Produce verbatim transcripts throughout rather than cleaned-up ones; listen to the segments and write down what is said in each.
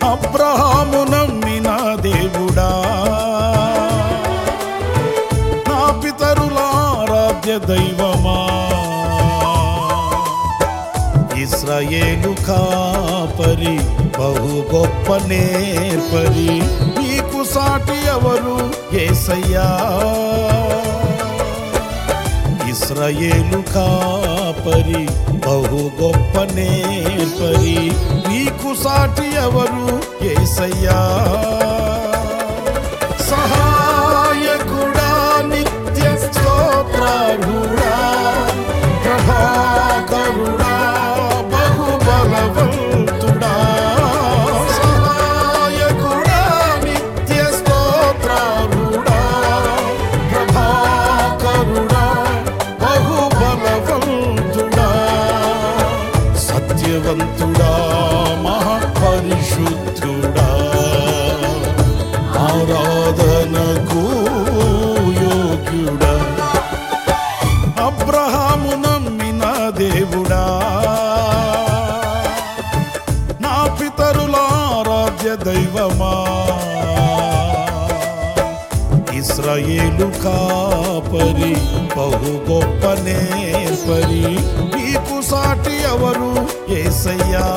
అబ్రహాము నమ్మిన దేవుడా, నా పితరుల ఆరాధ్య దైవమా, ఇశ్రాయేలు కాపరి బహు గొప్ప నేర్పరి, నీకు సాటి ఎవరు యేసయ్యా. ఇశ్రాయేలు కాపరి బహు గొప్ప నేర్పరి, నీకు సాటి ఎవరు యేసయ్యా. సహాయకుడా, నిత్య స్తోత్రార్హుడా, ప్రభాకరుడా, బహు బలవంతుడా, సహాయకుడా, నిత్య స్తోత్రార్హుడా, ప్రభాకరుడా, బహు బలవంతుడా, సత్యవంతుడా, మహాపరిశుద్ధుడా, ఆరాధనకు యోగ్యుడా. అబ్రహాము నమ్మిన దేవుడా, నా పితరుల ఆరాధ్య దైవమా, ఇశ్రాయేలు కాపరి బహు గొప్ప నేర్పరి, నీకు సాటి ఎవరు యేసయ్యా.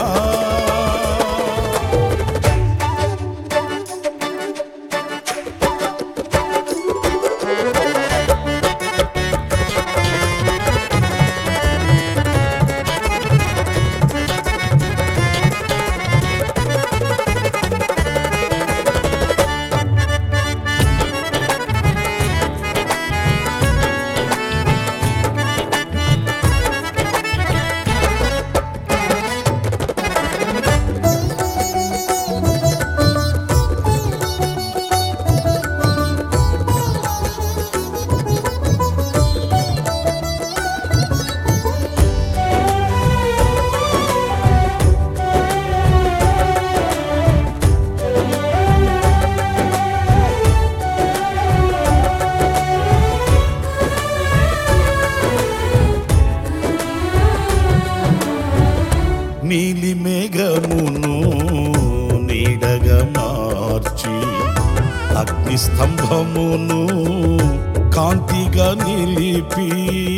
నీలి మేఘమును నీడగా మార్చి, అగ్ని స్తంభమును కాంతిగా నిలిపి,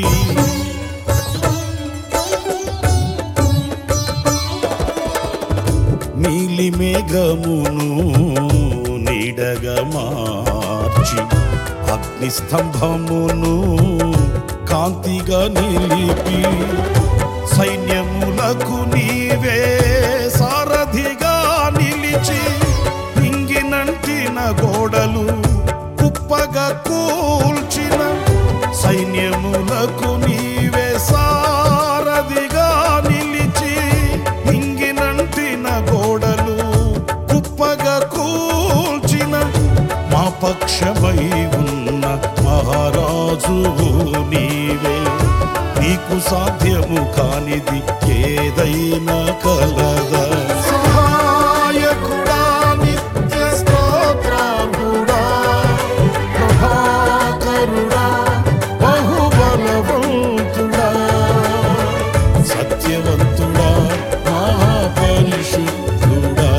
నీలి మేఘమును నీడగా మార్చి, అగ్ని స్తంభమును కాంతిగా నిలిపి, సైన్యములకు నీవే సారథిగా నిలిచి, ఇంగినంటిన గోడలు కుప్పగా కూల్చిన, సైన్యములకు నీవే సారథిగా నిలిచి, ఇంగినంటిన గోడలు కుప్పగా కూల్చిన, మా పక్షమై ఉన్న మహారాజువు నీవే, నీకు సాధ్యము కానిది ఏదైనా కలదా. సహాయకుడా, నిత్య స్తోత్రార్హుడా, ప్రభాకరుడా, బహు బలవంతుడా, సత్యవంతుడా, మహాపరిశుద్ధుడా,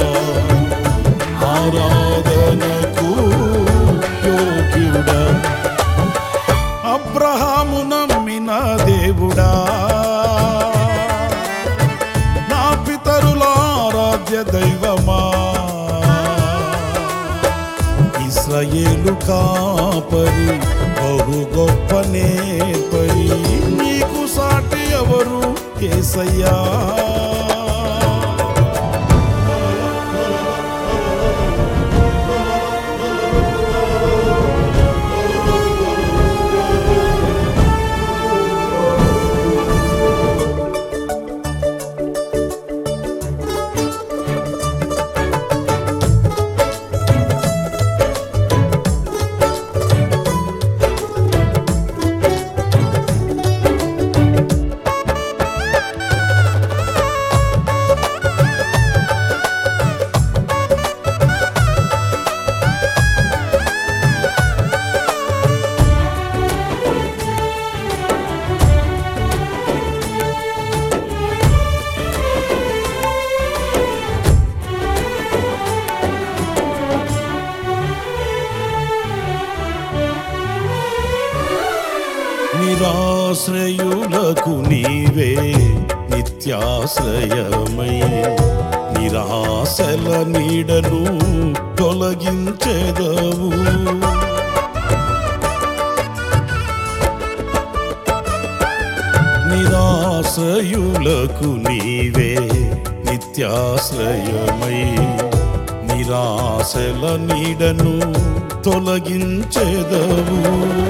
ఆరాధనకు యోగ్యుడా. అబ్రహాము నమ్మిన దేవుడా, నా పితరుల ఆరాధ్య దైవమా, ఇశ్రాయేలు కాపరి బహు గొప్ప నేర్పరి, నీకు సాటి ఎవరు యేసయ్యా. నిరాశ్రయులకు నీవే నిత్యాశ్రయమై నిరాశల నీడను తొలగించెదవు. నిరాశ్రయులకు నీవే నిత్యాశ్రయమై నిరాశల నీడను తొలగించెదవు.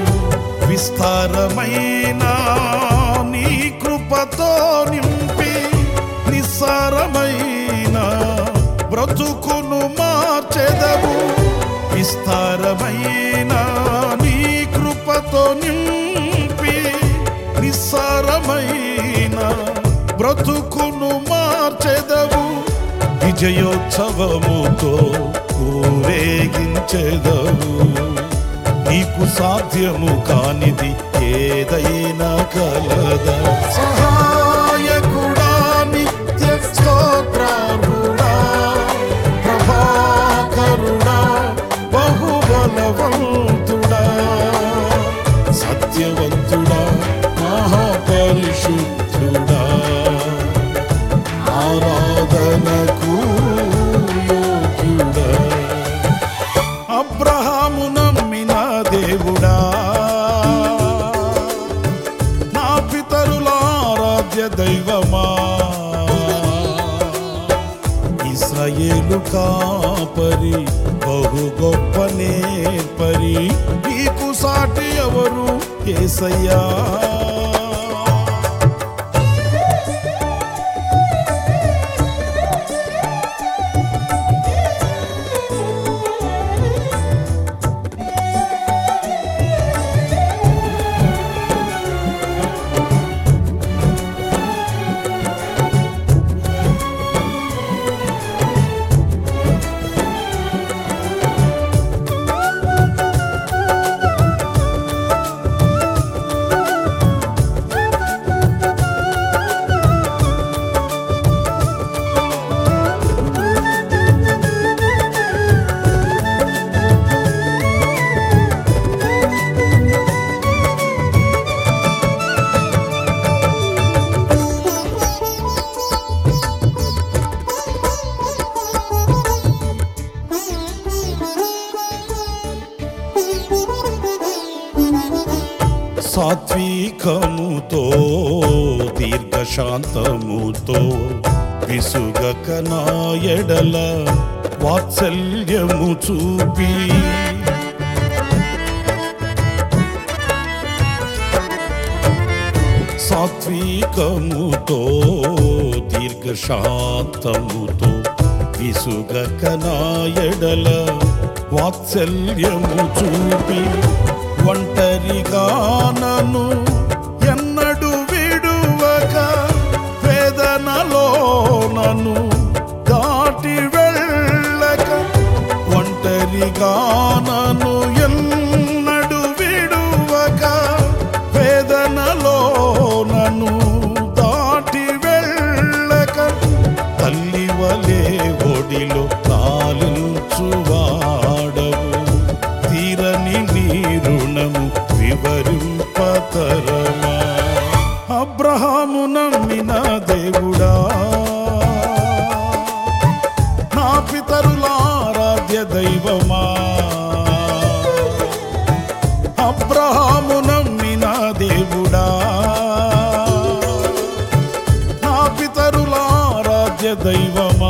విస్తారమైన నీ కృపతో నింపి నిస్సారమైన బ్రతుకును మార్చెదవు. విస్తారమైన నీ కృపతో నింపి నిస్సారమైన బ్రతుకును మార్చెదవు. విజయోత్సవముతో ఊరేగించెదవు. నీకు సాధ్యము కానిది ఏదైనా కలదా? సహాయకుడా, నిత్య స్తోత్రార్హుడా, ప్రభాకరుడా, బహుబలవంతుడా, సత్యవంతుడా, మహాపరిశుద్ధుడా, ఆరాధనకు యోగ్యుడా, అబ్రహాము నమ్మిన దేవుడా, నా పితరుల ఆరాధ్య దైవమా, ఇశ్రాయేలు కాపరి, బహు గొప్ప నేర్పరి, నీకు సాటి ఎవరు యేసయ్యా? సాత్వికముతో దీర్ఘశాంతముతో విసుగక నా ఎడల వాత్సల్యము చూపి సాత్వికముతో దీర్ఘశాంతముతో విసుగక నా ఎడల వాత్సల్యము చూపి ఒంటరిగా నన్ను ఎన్నడు విడువక వేదనలో నన్ను దాటి వెళ్ళక ఒంటరిగా నన్ను ఎన్నడు విడువక వేదనలో నన్ను దాటి వెళ్ళక తల్లి వలే ఒడిలో లాలించువాడవు తీరని నీ రుణము వివరింపతరమా అబ్రహాము నమ్మిన దేవుడా నా పితరుల ఆరాధ్య దైవమా అబ్రహాము నమ్మిన దేవుడా నా పితరుల ఆరాధ్య దైవమా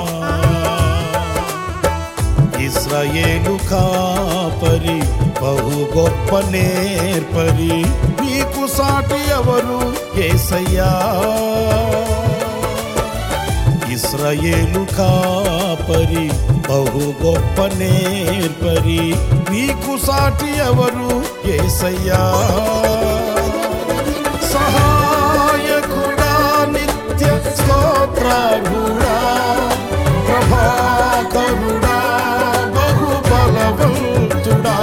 ఇశ్రాయేలు కాపరి బహు గొప్ప నేర్పరి నీకు సాటి ఎవరు యేసయ్యా ఇశ్రాయేలు కాపరి బహు గొప్ప నేర్పరి నీకు సాటి ఎవరు యేసయ్యా సహాయకుడా నిత్య స్తోత్రార్హుడా ప్రభాకరుడా బహుబలవంతుడా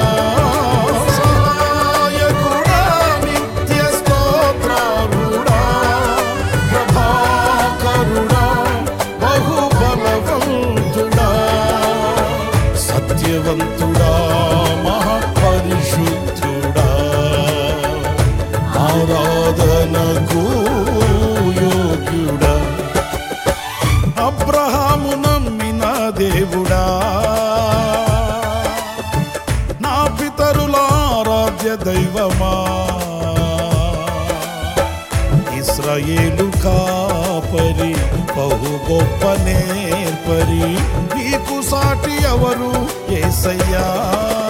సహాయకుడా నిత్య స్తోత్రార్హుడా ప్రభాకరుడా బహుబలవంతుడా సత్యవంతుడా మహాపరిశుద్ధుడా ఆరాధనకు దేవుడా, నా పితరుల ఆరాధ్య దైవమా, ఇశ్రాయేలు కాపరి బహు గొప్ప నేర్పరి, నీకు సాటి ఎవరు యేసయ్యా.